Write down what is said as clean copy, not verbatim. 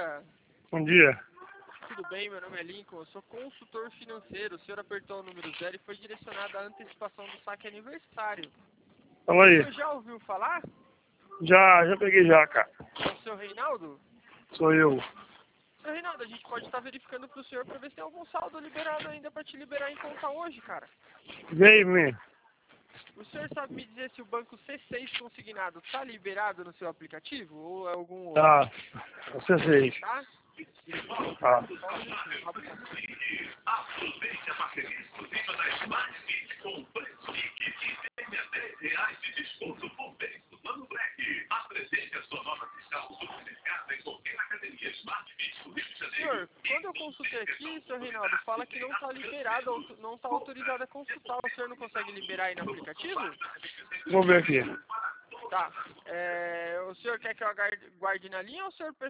dia. Bom dia. Tudo bem? Meu nome é Lincoln, eu sou consultor financeiro. O senhor apertou o número 0 e foi direcionado à antecipação do saque aniversário. Fala O aí. senhor já ouviu falar? Já peguei já, cara. É o senhor Reinaldo? Sou eu. Senhor Reinaldo, a gente pode estar verificando pro senhor para ver se tem algum saldo liberado ainda para te liberar em conta hoje, cara. Vem, me. O senhor sabe me dizer se o banco C6 consignado está liberado no seu aplicativo ou é algum outro? Tá. Você fez. Tá? Tá. Só um minutinho, rapidinho. Aproveite a parceria exclusiva da Smart Fit com preço Geek e tenha R$10 de desconto por mês no Plano Black. Apresente a sua nova fiscal supermercada em qualquer academia Smart Fit do Rio de Janeiro. Senhor, quando eu consultei aqui, senhor Reinaldo, fala que não está liberado, não está autorizado a consultar. O senhor não consegue liberar aí no aplicativo? Vou ver aqui. Tá. O senhor quer que eu guarde na linha ou o senhor